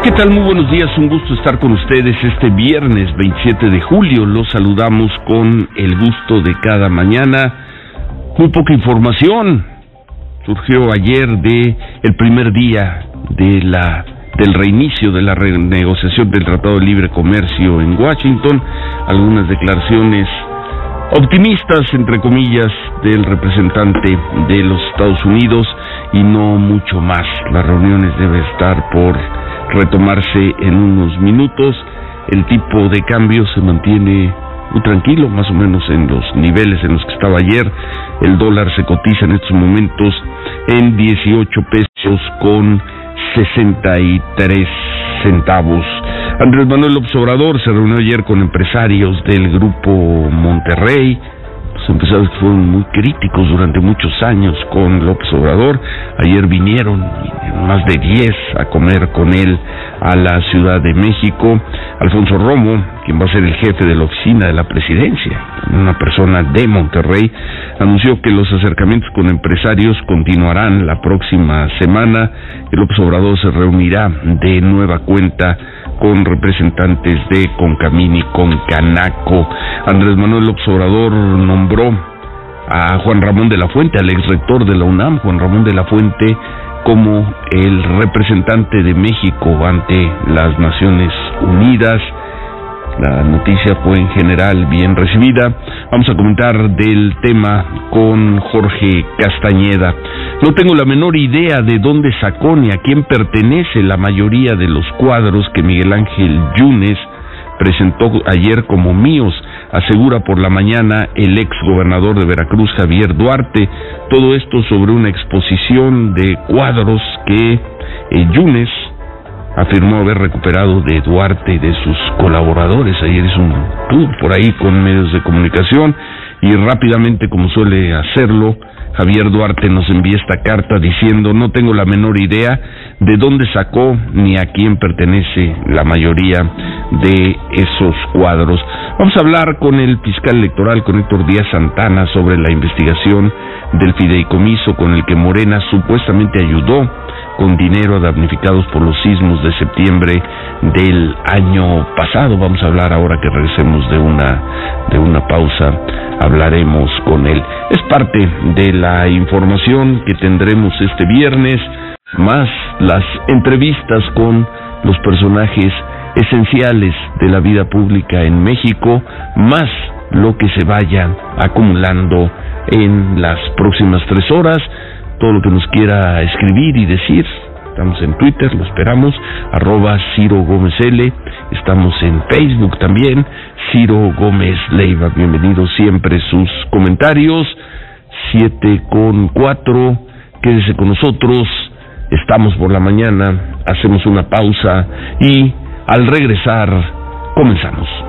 ¿Qué tal? Muy buenos días, un gusto estar con ustedes este viernes 27 de julio. Los saludamos con el gusto de cada mañana. Muy poca información surgió ayer de el primer día del reinicio de la renegociación del Tratado de Libre Comercio en Washington. Algunas declaraciones optimistas, entre comillas, del representante de los Estados Unidos y no mucho más. Las reuniones deben estar por retomarse en unos minutos. El tipo de cambio se mantiene muy tranquilo, más o menos en los niveles en los que estaba ayer. El dólar se cotiza en estos momentos en 18 pesos con 63 centavos. Andrés Manuel López Obrador se reunió ayer con empresarios del Grupo Monterrey. Los empresarios que fueron muy críticos durante muchos años con López Obrador. Ayer vinieron más de 10 a comer con él a la Ciudad de México. Alfonso Romo, quien va a ser el jefe de la oficina de la presidencia, una persona de Monterrey, anunció que los acercamientos con empresarios continuarán la próxima semana. El López Obrador se reunirá de nueva cuenta con representantes de Concamín y Concanaco. Andrés Manuel López Obrador nombró a Juan Ramón de la Fuente, al ex rector de la UNAM, Juan Ramón de la Fuente, como el representante de México ante las Naciones Unidas. La noticia fue en general bien recibida. Vamos a comentar del tema con Jorge Castañeda. No tengo la menor idea de dónde sacó ni a quién pertenece la mayoría de los cuadros que Miguel Ángel Yunes presentó ayer como míos, asegura por la mañana el ex gobernador de Veracruz, Javier Duarte. Todo esto sobre una exposición de cuadros que Yunes afirmó haber recuperado de Duarte y de sus colaboradores. Ayer hizo un tour por ahí con medios de comunicación y rápidamente, como suele hacerlo, Javier Duarte nos envía esta carta diciendo: no tengo la menor idea de dónde sacó ni a quién pertenece la mayoría de esos cuadros. Vamos a hablar con el fiscal electoral, con Héctor Díaz Santana, sobre la investigación del fideicomiso con el que Morena supuestamente ayudó con dinero a damnificados por los sismos de septiembre del año pasado. Vamos a hablar ahora que regresemos de una pausa, hablaremos con él. Es parte de la información que tendremos este viernes, más las entrevistas con los personajes esenciales de la vida pública en México, más lo que se vaya acumulando en las próximas 3 horas. Todo lo que nos quiera escribir y decir, estamos en Twitter, lo esperamos, @CiroGómezL, estamos en Facebook también, Ciro Gómez Leiva. Bienvenidos siempre sus comentarios. 7:04, quédese con nosotros, estamos por la mañana, hacemos una pausa y al regresar comenzamos.